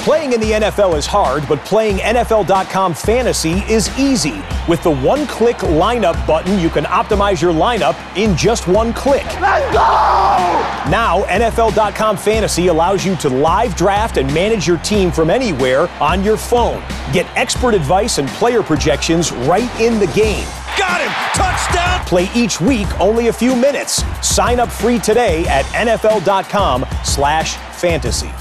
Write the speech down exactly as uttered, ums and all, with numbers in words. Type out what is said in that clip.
Playing in the N F L is hard, but playing N F L dot com Fantasy is easy. With the one-click lineup button, you can optimize your lineup in just one click. Let's go! Now, N F L dot com Fantasy allows you to live draft and manage your team from anywhere on your phone. Get expert advice and player projections right in the game. Got him! Touchdown! Play each week only a few minutes. Sign up free today at N F L dot com slash fantasy.